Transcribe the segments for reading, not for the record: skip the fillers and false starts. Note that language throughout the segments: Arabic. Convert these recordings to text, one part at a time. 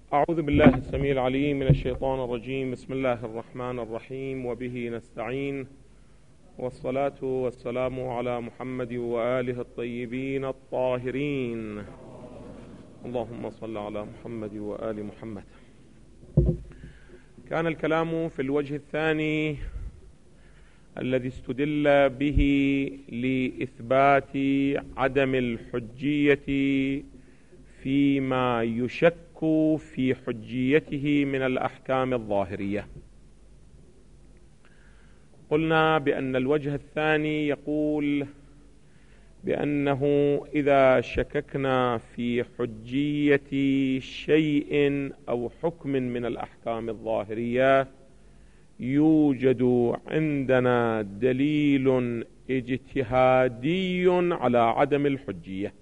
أعوذ بالله السميع العليم من الشيطان الرجيم. بسم الله الرحمن الرحيم، وبه نستعين، والصلاة والسلام على محمد وآله الطيبين الطاهرين. اللهم صل على محمد وآل محمد. كان الكلام في الوجه الثاني الذي استدل به لإثبات عدم الحجية فيما يشك في حجيته من الأحكام الظاهرية. قلنا بأن الوجه الثاني يقول بأنه إذا شككنا في حجية شيء أو حكم من الأحكام الظاهرية يوجد عندنا دليل اجتهادي على عدم الحجية،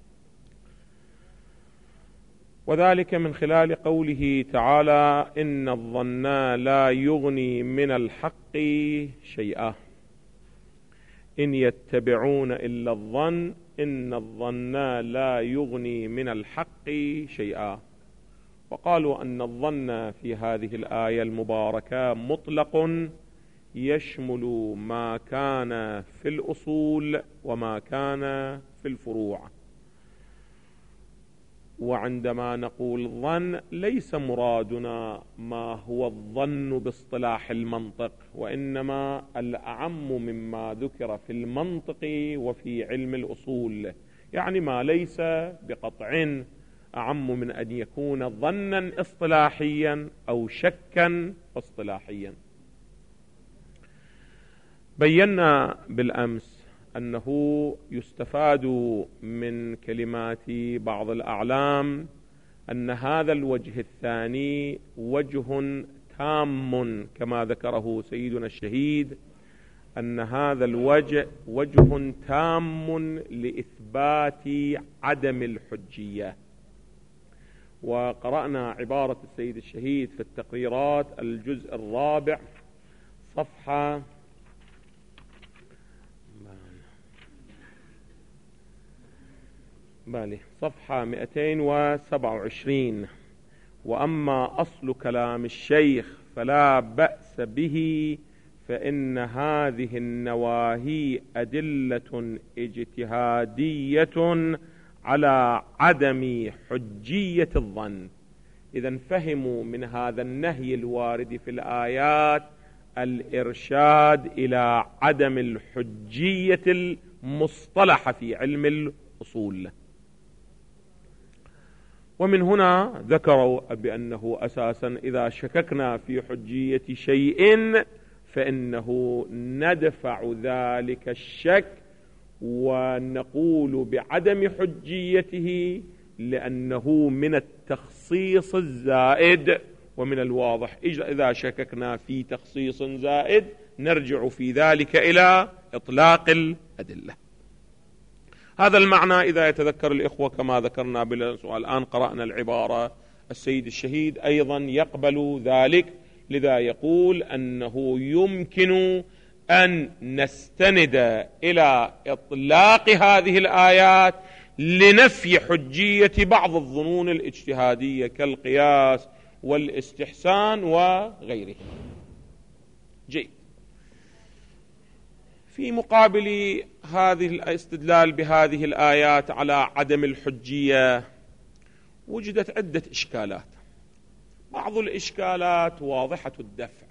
وذلك من خلال قوله تعالى: إن الظن لا يغني من الحق شيئا، إن يتبعون إلا الظن، إن الظن لا يغني من الحق شيئا. وقالوا أن الظن في هذه الآية المباركة مطلق يشمل ما كان في الأصول وما كان في الفروع. وعندما نقول ظن ليس مرادنا ما هو الظن باصطلاح المنطق، وإنما الأعم مما ذكر في المنطق وفي علم الأصول، يعني ما ليس بقطع أعم من أن يكون ظنا اصطلاحيا أو شكا اصطلاحيا. بينا بالأمس أنه يستفاد من كلمات بعض الأعلام أن هذا الوجه الثاني وجه تام كما ذكره سيدنا الشهيد، أن هذا الوجه وجه تام لإثبات عدم الحجية. وقرأنا عبارة السيد الشهيد في التقريرات الجزء الرابع صفحة 227: وأما أصل كلام الشيخ فلا بأس به، فإن هذه النواهي أدلة اجتهادية على عدم حجية الظن. إذن فهموا من هذا النهي الوارد في الآيات الإرشاد إلى عدم الحجية المصطلحة في علم الأصول. ومن هنا ذكروا بأنه أساسا إذا شككنا في حجية شيء فإنه ندفع ذلك الشك ونقول بعدم حجيته، لأنه من التخصيص الزائد. ومن الواضح إذا شككنا في تخصيص زائد نرجع في ذلك إلى إطلاق الأدلة. هذا المعنى إذا يتذكر الإخوة كما ذكرنا والآن قرأنا العبارة، السيد الشهيد أيضا يقبل ذلك، لذا يقول أنه يمكن أن نستند إلى إطلاق هذه الآيات لنفي حجية بعض الظنون الاجتهادية كالقياس والاستحسان وغيره. جيد. في مقابل هذه الاستدلال بهذه الآيات على عدم الحجية وجدت عدة إشكالات. بعض الإشكالات واضحة الدفع.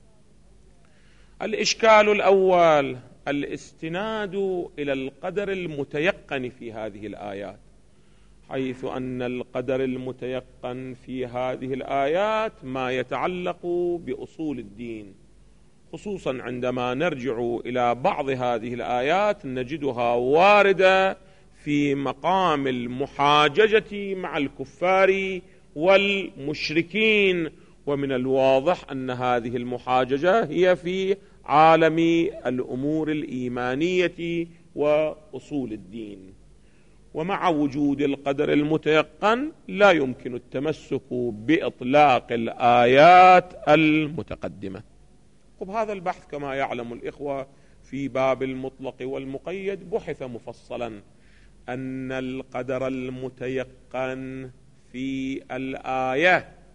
الإشكال الأول الاستناد إلى القدر المتيقن في هذه الآيات، حيث أن القدر المتيقن في هذه الآيات ما يتعلق بأصول الدين، خصوصا عندما نرجع إلى بعض هذه الآيات نجدها واردة في مقام المحاججة مع الكفار والمشركين. ومن الواضح أن هذه المحاججة هي في عالم الأمور الإيمانية وأصول الدين. ومع وجود القدر المتيقن لا يمكن التمسك بإطلاق الآيات المتقدمة. هذا البحث كما يعلم الإخوة في باب المطلق والمقيد بحث مفصلا، أن القدر المتيقن في الآية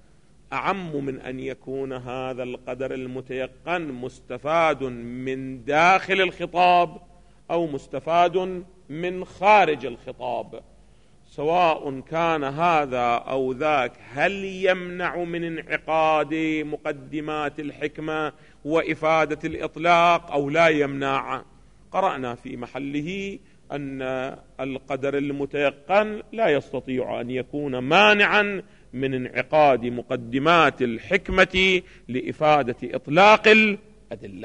أعم من أن يكون هذا القدر المتيقن مستفاد من داخل الخطاب أو مستفاد من خارج الخطاب. سواء كان هذا أو ذاك، هل يمنع من انعقاد مقدمات الحكمة وإفادة الإطلاق أو لا يمنع؟ قرأنا في محله أن القدر المتيقن لا يستطيع أن يكون مانعا من انعقاد مقدمات الحكمة لإفادة إطلاق الأدلة.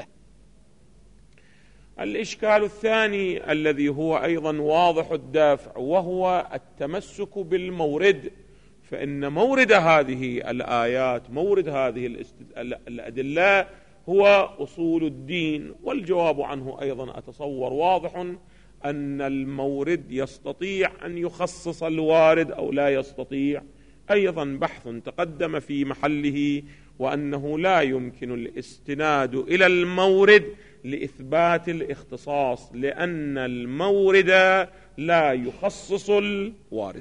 الإشكال الثاني الذي هو أيضا واضح الدافع وهو التمسك بالمورد، فإن مورد هذه الآيات، مورد هذه الأدلة هو أصول الدين، والجواب عنه أيضا أتصور واضح، أن المورد يستطيع أن يخصص الوارد أو لا يستطيع. أيضا بحث تقدم في محله، وأنه لا يمكن الاستناد إلى المورد لإثبات الاختصاص، لأن المورد لا يخصص الوارد.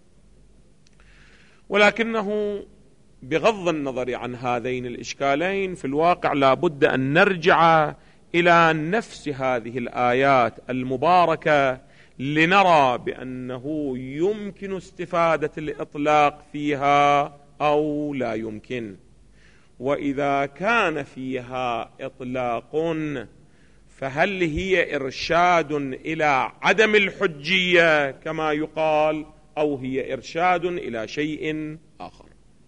ولكنه بغض النظر عن هذين الإشكالين في الواقع لا بد أن نرجع إلى نفس هذه الآيات المباركة لنرى بأنه يمكن استفادة الإطلاق فيها أو لا يمكن. وإذا كان فيها إطلاق فهل هي إرشاد إلى عدم الحجية كما يقال، أو هي إرشاد إلى شيء آخر؟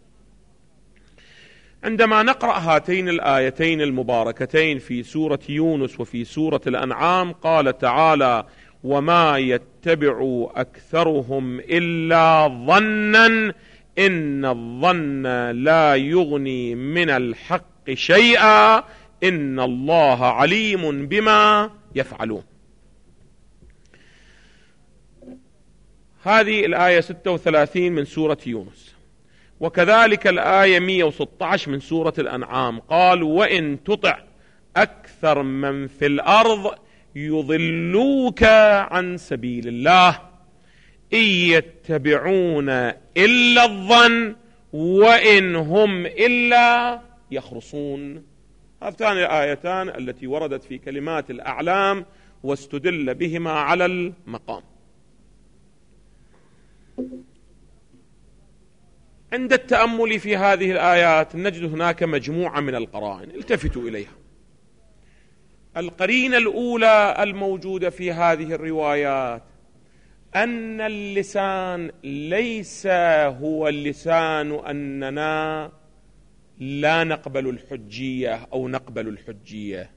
عندما نقرأ هاتين الآيتين المباركتين في سورة يونس وفي سورة الأنعام، قال تعالى: وما يتبع أكثرهم إلا ظنا إن الظن لا يغني من الحق شيئا إن الله عليم بما يفعلون. هذه الآية 36 من سورة يونس، وكذلك الآية 116 من سورة الأنعام. قال: وإن تطع أكثر من في الأرض يضلوك عن سبيل الله إن يتبعون إلا الظن وإن هم إلا يخرصون. هاتان الآيتان التي وردت في كلمات الأعلام واستدل بهما على المقام. عند التأمل في هذه الآيات نجد هناك مجموعة من القرائن، التفتوا إليها. القرينة الأولى الموجودة في هذه الروايات أن اللسان ليس هو اللسان أننا لا نقبل الحجية أو نقبل الحجية،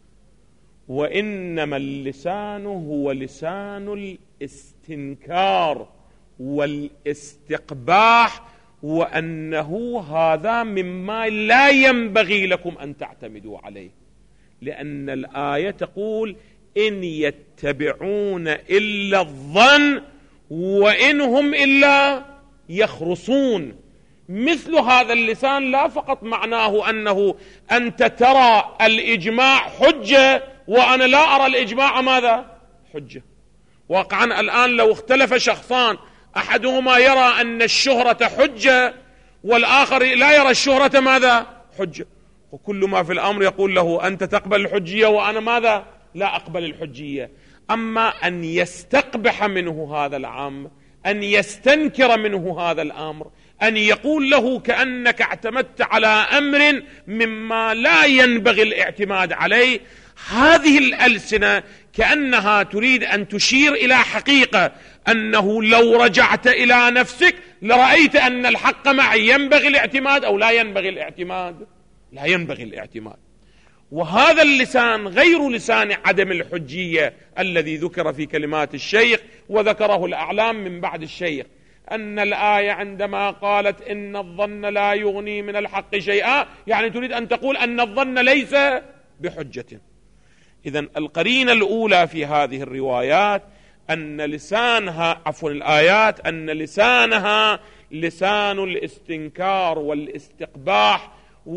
وإنما اللسان هو لسان الاستنكار والاستقباح، وأنه هذا مما لا ينبغي لكم أن تعتمدوا عليه، لأن الآية تقول: إن يتبعون إلا الظن وإن هم إلا يخرصون. مثل هذا اللسان لا فقط معناه أنه أنت ترى الإجماع حجة وأنا لا أرى الإجماع ماذا؟ حجة. واقعا الآن لو اختلف شخصان، أحدهما يرى أن الشهرة حجة والآخر لا يرى الشهرة ماذا؟ حجة، وكل ما في الأمر يقول له: أنت تقبل الحجية وأنا ماذا؟ لا أقبل الحجية. أما أن يستقبح منه هذا الأمر، أن يستنكر منه هذا الأمر، أن يقول له كأنك اعتمدت على أمر مما لا ينبغي الاعتماد عليه، هذه الألسنة كأنها تريد أن تشير إلى حقيقة، أنه لو رجعت إلى نفسك لرأيت أن الحق معي، ينبغي الاعتماد أو لا ينبغي الاعتماد؟ لا ينبغي الاعتماد. وهذا اللسان غير لسان عدم الحجية الذي ذكر في كلمات الشيخ وذكره الأعلام من بعد الشيخ، أن الآية عندما قالت إن الظن لا يغني من الحق شيئا، يعني تريد أن تقول أن الظن ليس بحجة. إذن القرينة الأولى في هذه الروايات أن لسانها الآيات أن لسانها لسان الاستنكار والاستقباح،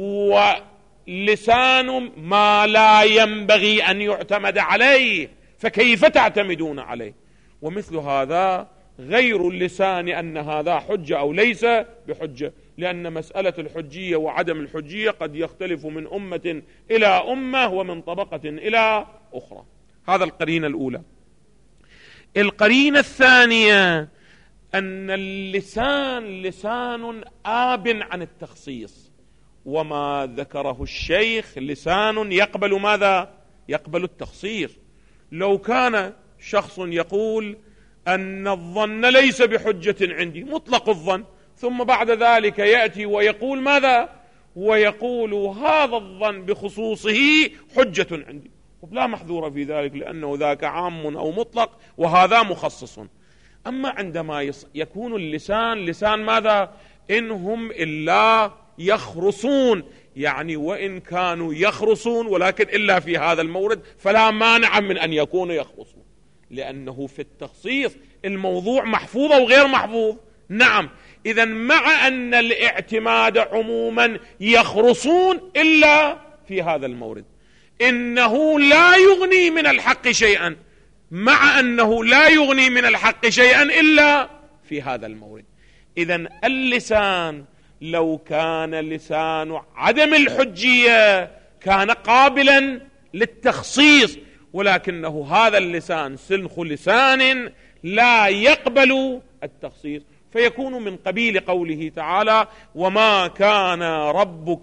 ولسان ما لا ينبغي أن يعتمد عليه، فكيف تعتمدون عليه؟ ومثل هذا غير اللسان أن هذا حجة أو ليس بحجة، لأن مسألة الحجية وعدم الحجية قد يختلف من أمة إلى أمة ومن طبقة إلى أخرى. هذا القرينة الأولى. القرينة الثانية أن اللسان لسان آب عن التخصيص، وما ذكره الشيخ لسان يقبل ماذا؟ يقبل التخصيص. لو كان شخص يقول أن الظن ليس بحجة عندي، مطلق الظن، ثم بعد ذلك يأتي ويقول ماذا؟ ويقول هذا الظن بخصوصه حجة عندي، لا محذور في ذلك، لأنه ذاك عام أو مطلق وهذا مخصص. أما عندما يكون اللسان لسان ماذا؟ إنهم إلا يخرصون، يعني وإن كانوا يخرصون ولكن إلا في هذا المورد فلا مانع من أن يكونوا يخرصون، لأنه في التخصيص الموضوع محفوظ أو غير محفوظ. نعم، إذن مع أن الاعتماد عموما يخرصون إلا في هذا المورد، إنه لا يغني من الحق شيئا، مع أنه لا يغني من الحق شيئا إلا في هذا المورد. إذن اللسان لو كان لسان عدم الحجية كان قابلا للتخصيص، ولكنه هذا اللسان سلخ لسان لا يقبل التخصيص، فيكون من قبيل قوله تعالى: وما كان ربك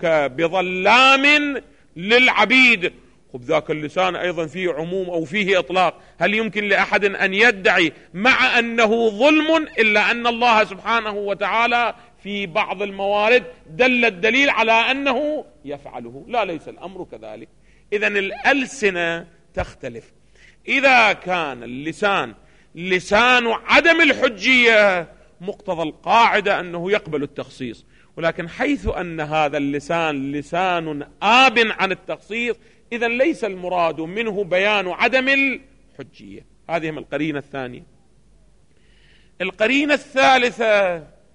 بظلام للعبيد. ذاك اللسان أيضا فيه عموم أو فيه إطلاق. هل يمكن لأحد أن يدعي مع أنه ظلم إلا أن الله سبحانه وتعالى في بعض الموارد دل الدليل على أنه يفعله؟ لا، ليس الأمر كذلك. إذن الألسنة تختلف. إذا كان اللسان لسان عدم الحجية مقتضى القاعدة أنه يقبل التخصيص، ولكن حيث أن هذا اللسان لسان آب عن التخصيص إذن ليس المراد منه بيان عدم الحجية. هذه من القرينة الثانية. القرينة الثالثة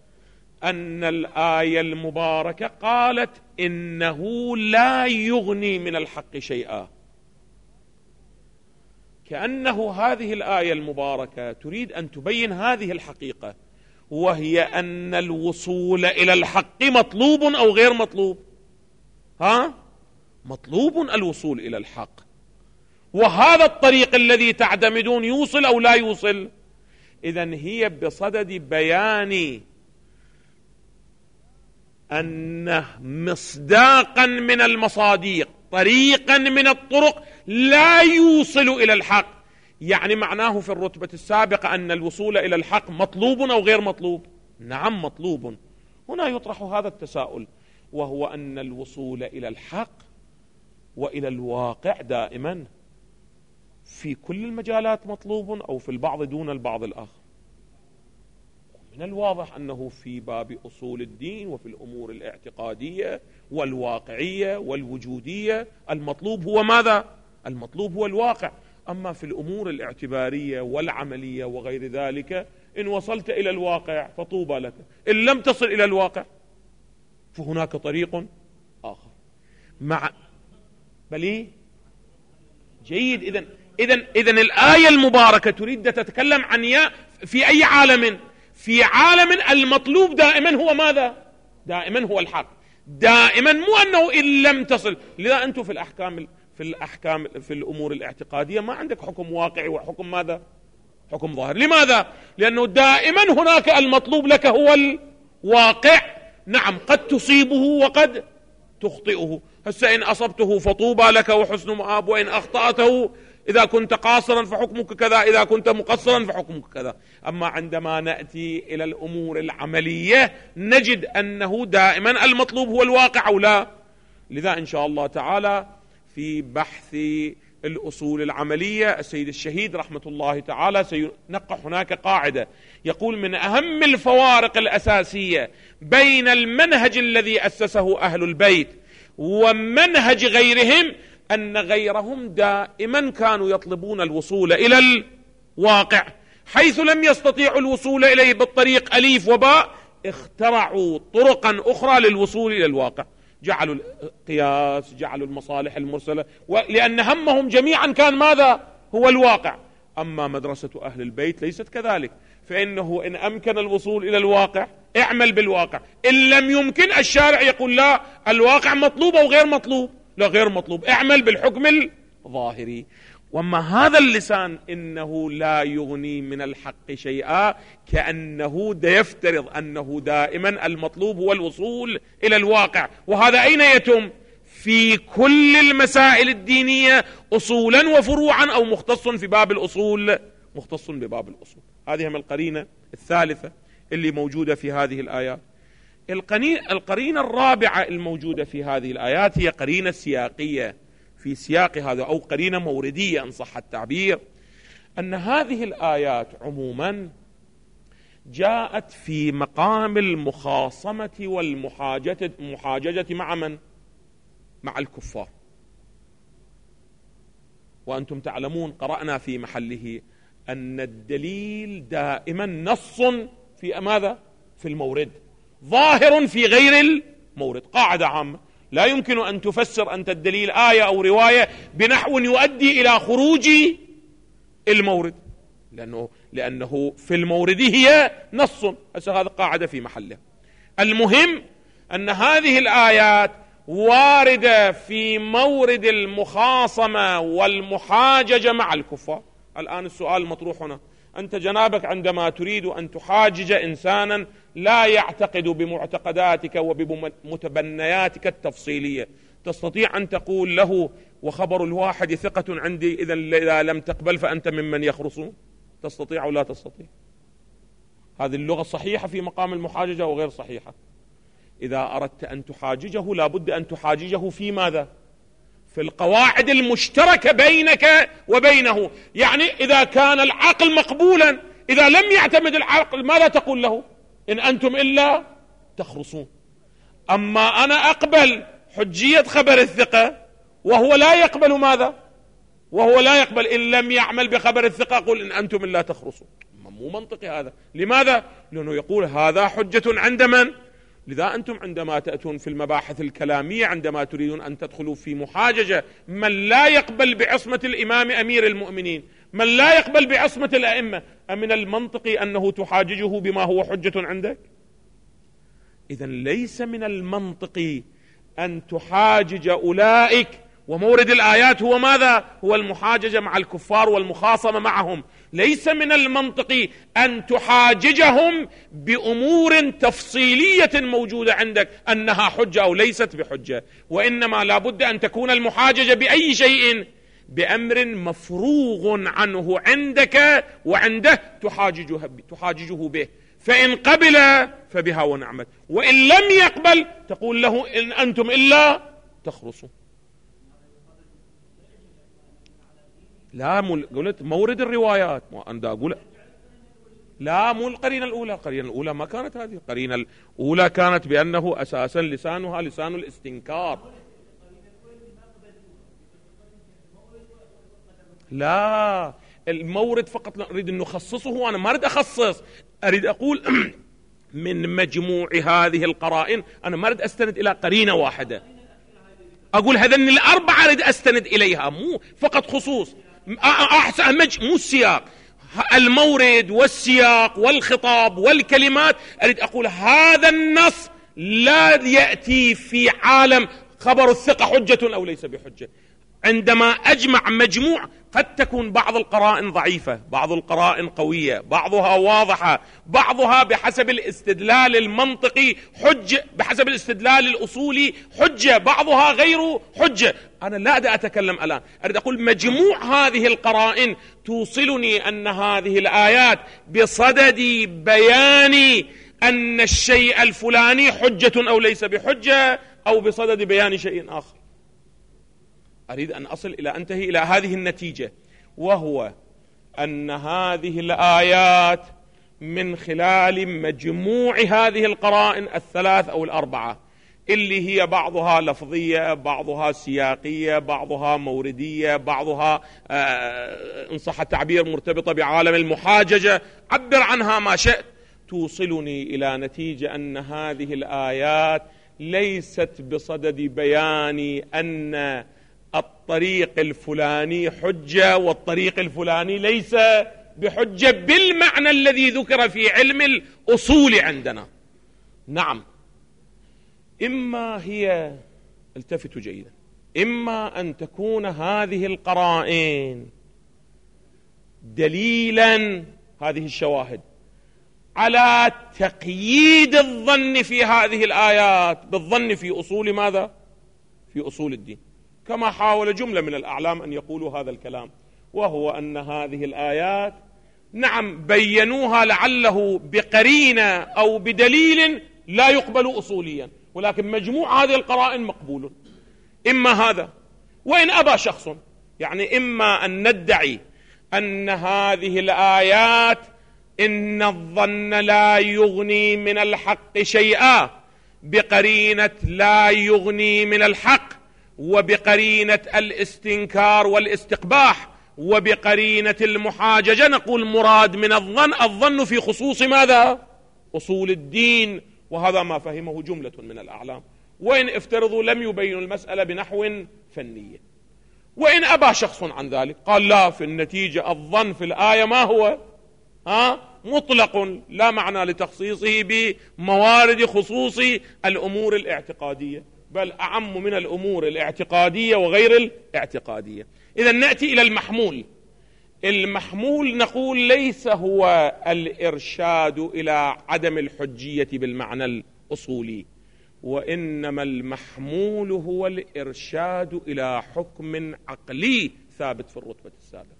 أن الآية المباركة قالت إنه لا يغني من الحق شيئا، كأنه هذه الآية المباركة تريد أن تبين هذه الحقيقة، وهي أن الوصول إلى الحق مطلوب أو غير مطلوب؟ مطلوب الوصول إلى الحق، وهذا الطريق الذي تعتمدون يوصل أو لا يوصل؟ إذن هي بصدد بيان أنه مصداقا من المصاديق، طريقا من الطرق لا يوصل إلى الحق. يعني معناه في الرتبة السابقة أن الوصول إلى الحق مطلوب أو غير مطلوب؟ نعم مطلوب. هنا يطرح هذا التساؤل، وهو أن الوصول إلى الحق وإلى الواقع دائما في كل المجالات مطلوب أو في البعض دون البعض الآخر؟ من الواضح أنه في باب أصول الدين وفي الأمور الاعتقادية والواقعية والوجودية المطلوب هو ماذا؟ المطلوب هو الواقع. أما في الأمور الاعتبارية والعملية وغير ذلك، إن وصلت إلى الواقع فطوبى لك، إن لم تصل إلى الواقع فهناك طريق آخر. بلي جيد. إذن الآية المباركة تريد تتكلم عن في أي عالم؟ في عالم المطلوب دائما هو ماذا؟ دائما هو الحق، دائما، مو أنه إن لم تصل. لذا أنتم في الأحكام في الأمور الاعتقادية ما عندك حكم واقعي وحكم ماذا؟ حكم ظاهر. لماذا؟ لأنه دائما هناك المطلوب لك هو الواقع. نعم، قد تصيبه وقد تخطئه. هسه إن أصبته فطوبى لك وحسن مآب، وإن أخطأته إذا كنت قاصرا فحكمك كذا، إذا كنت مقصرا فحكمك كذا. أما عندما نأتي إلى الأمور العملية نجد أنه دائما المطلوب هو الواقع أو لا. لذا إن شاء الله تعالى في بحث الأصول العملية السيد الشهيد رحمة الله تعالى سينقح هناك قاعدة يقول: من أهم الفوارق الأساسية بين المنهج الذي أسسه أهل البيت ومنهج غيرهم أن غيرهم دائما كانوا يطلبون الوصول إلى الواقع، حيث لم يستطيعوا الوصول إليه بالطريق أليف وباء اخترعوا طرقا أخرى للوصول إلى الواقع. جعلوا القياس، جعلوا المصالح المرسلة، لأن همهم جميعا كان ماذا؟ هو الواقع. أما مدرسة أهل البيت ليست كذلك، فإنه إن أمكن الوصول إلى الواقع اعمل بالواقع، إن لم يمكن الشارع يقول لا، الواقع مطلوب أو غير مطلوب؟ لا، غير مطلوب، اعمل بالحكم الظاهري. وأما هذا اللسان إنه لا يغني من الحق شيئا، كأنه يفترض أنه دائما المطلوب هو الوصول إلى الواقع. وهذا أين يتم؟ في كل المسائل الدينية أصولا وفروعا، أو مختص في باب الأصول، مختص بباب الأصول. هذه من القرينة الثالثة اللي موجودة في هذه الآيات. القرينة الرابعة الموجودة في هذه الآيات هي قرينة سياقية في سياق هذا، أو قرينة موردية إن صح التعبير، أن هذه الآيات عموما جاءت في مقام المخاصمة والمحاججة مع من؟ مع الكفار. وأنتم تعلمون قرأنا في محله أن الدليل دائما نص في ماذا؟ في المورد، ظاهر في غير المورد. قاعدة عامة، لا يمكن أن تفسر أنت الدليل آية أو رواية بنحو يؤدي إلى خروج المورد، لأنه في المورد هي نص. هذه قاعدة في محله. المهم أن هذه الآيات واردة في مورد المخاصمة والمحاججة مع الكفار. الآن السؤال المطروح هنا، أنت جنابك عندما تريد أن تحاجج إنسانا لا يعتقد بمعتقداتك وبمتبنياتك التفصيلية، تستطيع أن تقول له وخبر الواحد ثقة عندي، إذا لم تقبل فأنت ممن يخرصون؟ تستطيع أو لا تستطيع؟ هذه اللغة صحيحة في مقام المحاججة وغير صحيحة. إذا أردت أن تحاججه لابد أن تحاججه في ماذا؟ في القواعد المشتركة بينك وبينه. يعني إذا كان العقل مقبولا، إذا لم يعتمد العقل ماذا تقول له؟ إن أنتم إلا تخرصون. أما أنا أقبل حجية خبر الثقة وهو لا يقبل ماذا؟ وهو لا يقبل، إن لم يعمل بخبر الثقة قل إن أنتم إلا تخرصون. مو منطقي هذا. لماذا؟ لأنه يقول هذا حجة عند من؟ لذا أنتم عندما تأتون في المباحث الكلامية، عندما تريدون أن تدخلوا في محاججة من لا يقبل بعصمة الإمام أمير المؤمنين، من لا يقبل بعصمة الأئمة، أمن المنطقي أنه تحاججه بما هو حجة عندك؟ إذن ليس من المنطقي أن تحاجج أولئك. ومورد الآيات هو ماذا؟ هو المحاججة مع الكفار والمخاصمة معهم. ليس من المنطقي أن تحاججهم بأمور تفصيلية موجودة عندك أنها حجة أو ليست بحجة، وإنما لابد أن تكون المحاججة بأي شيء؟ بأمر مفروغ عنه عندك وعنده تحاججه به. فإن قبل فبها ونعمت، وإن لم يقبل تقول له إن أنتم إلا تخرصون. لا قلت مورد الروايات، أنا أقول لا، مو القرينة الأولى. القرينة الأولى ما كانت هذه. القرينة الأولى كانت بأنه أساسا لسانها لسان الاستنكار. لا، المورد فقط أريد أن نخصصه، وأنا ما أريد أخصص، أريد أقول من مجموع هذه القرائن. أنا ما أريد أستند إلى قرينة واحدة، أقول هذين الأربعة أريد أستند إليها، مو فقط خصوص. مو السياق، المورد والسياق والخطاب والكلمات. أريد أقول هذا النص لا يأتي في عالم خبر الثقة حجة أو ليس بحجة. عندما أجمع مجموع، قد تكون بعض القرائن ضعيفة، بعض القرائن قوية، بعضها واضحة، بعضها بحسب الاستدلال المنطقي حجة، بحسب الاستدلال الأصولي حجة، بعضها غير حجة. أنا لا أتكلم الآن، أريد أقول مجموع هذه القرائن توصلني أن هذه الآيات بصدد بيان أن الشيء الفلاني حجة أو ليس بحجة، أو بصدد بيان شيء آخر. أريد أن أصل إلى أنتهي إلى هذه النتيجة، وهو أن هذه الآيات من خلال مجموع هذه القرائن الثلاث أو الأربعة، اللي هي بعضها لفظية، بعضها سياقية، بعضها موردية، بعضها إن صح التعبير مرتبطة بعالم المحاججة، عبر عنها ما شئت، توصلني إلى نتيجة أن هذه الآيات ليست بصدد بيان أن الطريق الفلاني حجة والطريق الفلاني ليس بحجة بالمعنى الذي ذكر في علم الأصول عندنا. نعم، إما هي، التفتوا جيدا، إما أن تكون هذه القرائن دليلا، هذه الشواهد، على تقييد الظن في هذه الآيات بالظن في أصول ماذا؟ في أصول الدين، كما حاول جملة من الأعلام أن يقولوا هذا الكلام، وهو أن هذه الآيات نعم بينوها لعله بقرينة أو بدليل لا يقبل أصوليا، ولكن مجموع هذه القرائن مقبول. إما هذا، وإن أبى شخص، يعني إما أن ندعي أن هذه الآيات إن الظن لا يغني من الحق شيئا بقرينة لا يغني من الحق، وبقرينة الاستنكار والاستقباح، وبقرينة المحاججة، نقول مراد من الظن في خصوص ماذا؟ أصول الدين. وهذا ما فهمه جملة من الأعلام، وإن افترضوا لم يبينوا المسألة بنحو فني. وإن أبى شخص عن ذلك قال لا، في النتيجة الظن في الآية ما هو؟ مطلق، لا معنى لتخصيصه بموارد خصوص الأمور الاعتقادية، بل أعم من الأمور الاعتقادية وغير الاعتقادية. إذا نأتي إلى المحمول. المحمول نقول ليس هو الإرشاد إلى عدم الحجية بالمعنى الأصولي، وإنما المحمول هو الإرشاد إلى حكم عقلي ثابت في الرتبة السابقة،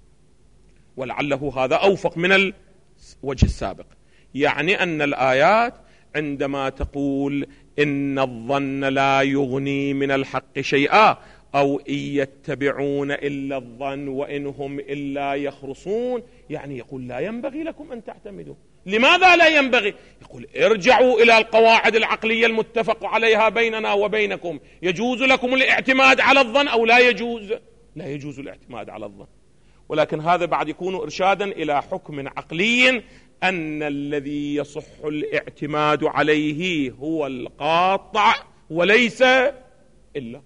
ولعله هذا أوفق من الوجه السابق. يعني أن الآيات عندما تقول إن الظن لا يغني من الحق شيئا، أو إن يتبعون إلا الظن وإن هم إلا يخرصون، يعني يقول لا ينبغي لكم أن تعتمدوا. لماذا لا ينبغي؟ يقول ارجعوا إلى القواعد العقلية المتفق عليها بيننا وبينكم، يجوز لكم الاعتماد على الظن أو لا يجوز؟ لا يجوز الاعتماد على الظن. ولكن هذا بعد يكون إرشادا إلى حكم عقلي، أن الذي يصح الاعتماد عليه هو القاطع وليس إلا.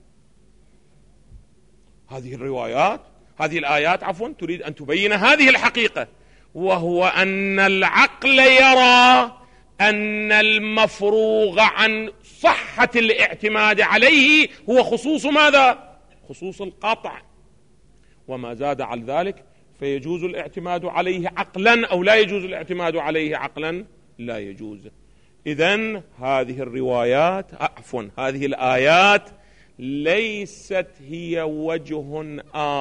هذه الآيات تريد أن تبين هذه الحقيقة، وهو أن العقل يرى أن المفروغ عن صحة الاعتماد عليه هو خصوص ماذا؟ خصوص القطع، وما زاد عن ذلك فيجوز الاعتماد عليه عقلا أو لا يجوز الاعتماد عليه عقلا؟ لا يجوز. إذن هذه هذه الآيات ليست هي وجه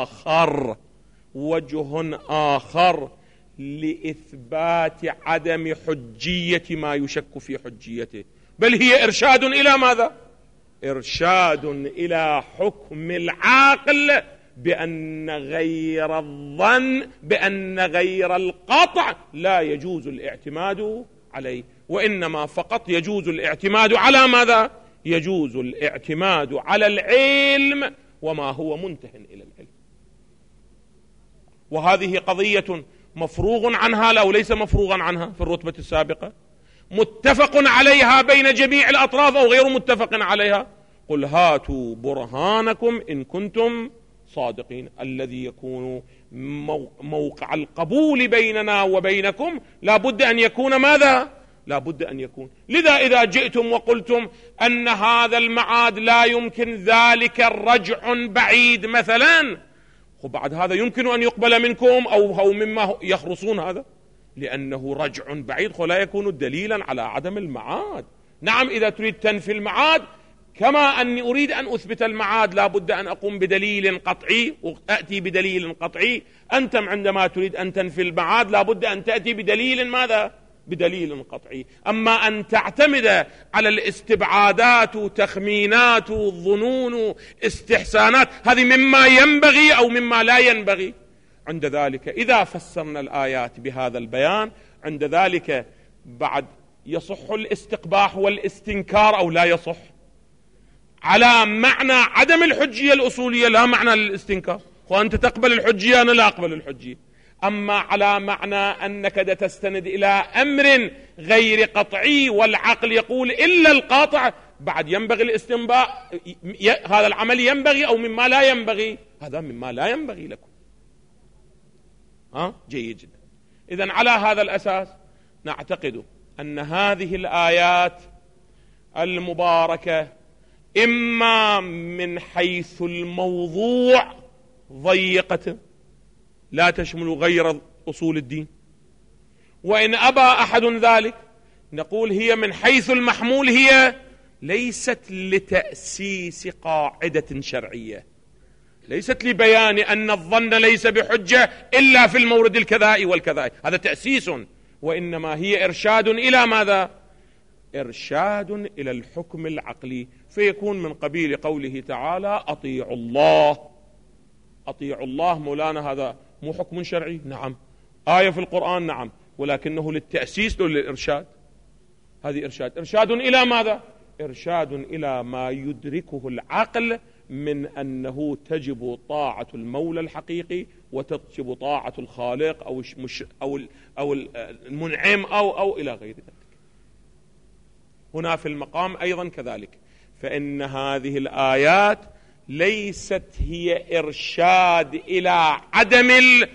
آخر لإثبات عدم حجية ما يشك في حجيته، بل هي إرشاد إلى ماذا؟ إرشاد إلى حكم العاقل بأن غير الظن، بأن غير القطع لا يجوز الاعتماد عليه، وإنما فقط يجوز الاعتماد على ماذا؟ يجوز الاعتماد على العلم وما هو منتهٍ إلى العلم. وهذه قضية مفروغ عنها أو ليس مفروغا عنها في الرتبة السابقة، متفق عليها بين جميع الأطراف أو غير متفق عليها. قل هاتوا برهانكم إن كنتم صادقين. الذي يكون موقع القبول بيننا وبينكم لا بد أن يكون ماذا؟ لا بد أن يكون. لذا إذا جئتم وقلتم أن هذا المعاد لا يمكن ذلك الرجع بعيد مثلا، وبعد هذا يمكن أن يقبل منكم أو مما يخرصون هذا، لأنه رجع بعيد ولا يكون دليلا على عدم المعاد. نعم، إذا تريد تنفي المعاد كما أني أريد أن أثبت المعاد لا بد أن أقوم بدليل قطعي وأتي بدليل قطعي، أنتم عندما تريد أن تنفي المعاد لا بد أن تأتي بدليل ماذا؟ بدليل قطعي. أما أن تعتمد على الاستبعادات وتخمينات وظنون استحسانات، هذه مما ينبغي أو مما لا ينبغي. عند ذلك إذا فسرنا الآيات بهذا البيان، عند ذلك بعد يصح الاستقباح والاستنكار أو لا يصح؟ على معنى عدم الحجية الأصولية، لا معنى للاستنكار، وأنت تقبل الحجية أنا لا أقبل الحجية. أما على معنى أنك تستند إلى أمر غير قطعي والعقل يقول إلا القاطع، بعد ينبغي الاستنباط، هذا العمل ينبغي أو مما لا ينبغي؟ هذا مما لا ينبغي لكم. جيد جدا. إذن على هذا الأساس نعتقد أن هذه الآيات المباركة إما من حيث الموضوع ضيقة لا تشمل غير أصول الدين، وإن أبى أحد ذلك نقول هي من حيث المحمول هي ليست لتأسيس قاعدة شرعية، ليست لبيان أن الظن ليس بحجة إلا في المورد الكذائي والكذائي، هذا تأسيس، وإنما هي إرشاد إلى ماذا؟ إرشاد إلى الحكم العقلي، فيكون من قبيل قوله تعالى أطيعوا الله. أطيعوا الله مولانا هذا مو حكم شرعي؟ نعم. آية في القرآن؟ نعم، ولكنه للتأسيس للإرشاد. هذه إرشاد إلى ماذا؟ إرشاد إلى ما يدركه العقل من أنه تجب طاعة المولى الحقيقي وتجب طاعة الخالق أو المنعم أو إلى غير ذلك. هنا في المقام أيضا كذلك، فإن هذه الآيات ليست هي إرشاد إلى عدم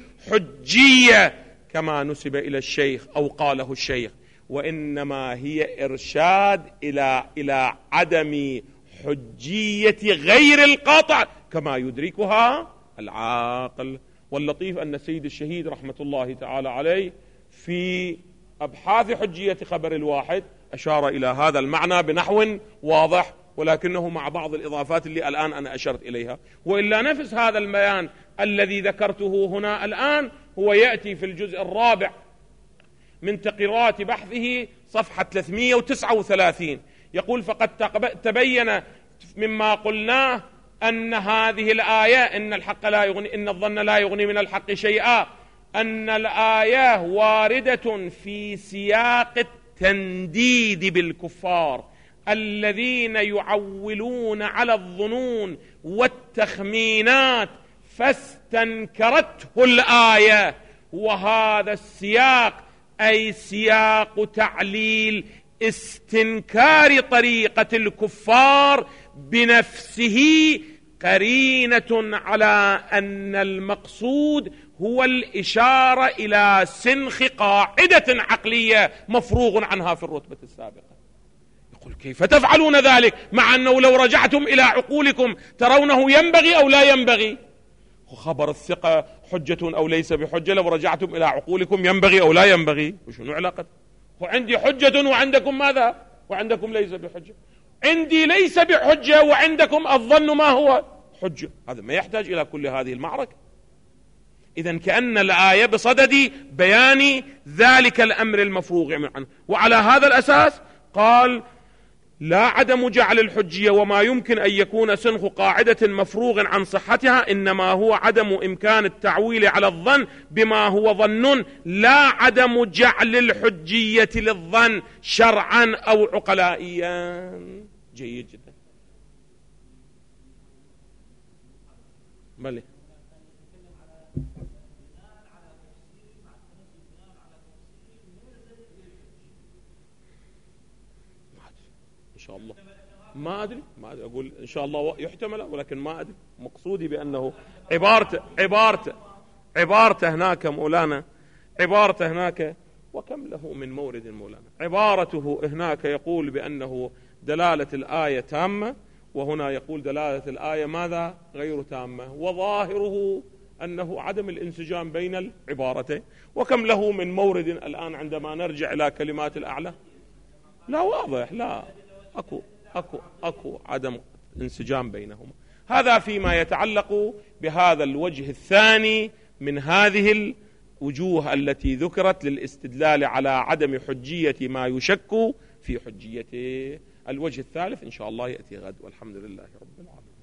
الحجية كما نسب إلى الشيخ أو قاله الشيخ، وإنما هي إرشاد إلى عدم حجية غير القاطع كما يدركها العاقل. واللطيف أن السيد الشهيد رحمة الله تعالى عليه في أبحاث حجية خبر الواحد أشار إلى هذا المعنى بنحو واضح، ولكنه مع بعض الإضافات اللي الآن أنا أشرت إليها، وإلا نفس هذا البيان الذي ذكرته هنا الآن هو يأتي في الجزء الرابع من تقريرات بحثه صفحة 339، يقول فقد تبين مما قلناه أن هذه الآية إن الحق لا يغني، إن الظن لا يغني من الحق شيئا، أن الآية واردة في سياق التنديد بالكفار الذين يعولون على الظنون والتخمينات فاستنكرته الآية، وهذا السياق أي سياق تعليل استنكار طريقة الكفار بنفسه قرينة على أن المقصود هو الإشارة إلى سنخ قاعدة عقلية مفروغ عنها في الرتبة السابقة. يقول كيف تفعلون ذلك مع أنه لو رجعتم إلى عقولكم ترونه ينبغي أو لا ينبغي؟ خبر الثقة حجة أو ليس بحجة، لو رجعتم إلى عقولكم ينبغي أو لا ينبغي؟ وشنو علاقة؟ وعندي حجة وعندكم ماذا؟ وعندكم ليس بحجة. عندي ليس بحجة وعندكم الظن ما هو حجة، هذا ما يحتاج إلى كل هذه المعركة. إذن كأن الآية بصدد بيان ذلك الأمر المفروغ عنه، وعلى هذا الأساس قال لا عدم جعل الحجية وما يمكن أن يكون سنخ قاعدة مفروغ عن صحتها، إنما هو عدم إمكان التعويل على الظن بما هو ظن، لا عدم جعل الحجية للظن شرعا أو عقلائيا. جيد جدا. مالي إن شاء الله ما أدري أقول إن شاء الله يحتمل، ولكن ما أدري. مقصودي بأنه عبارته هناك مولانا، عبارته هناك وكم له من مورد مولانا، عبارته هناك يقول بأنه دلالة الآية تامة، وهنا يقول دلالة الآية ماذا؟ غير تامة، وظاهره أنه عدم الانسجام بين العبارتين. وكم له من مورد الآن عندما نرجع إلى كلمات الأعلى؟ لا واضح، لا أكو عدم انسجام بينهما. هذا فيما يتعلق بهذا الوجه الثاني من هذه الوجوه التي ذكرت للاستدلال على عدم حجية ما يشك في حجيته. الوجه الثالث إن شاء الله يأتي غد، والحمد لله رب العالمين.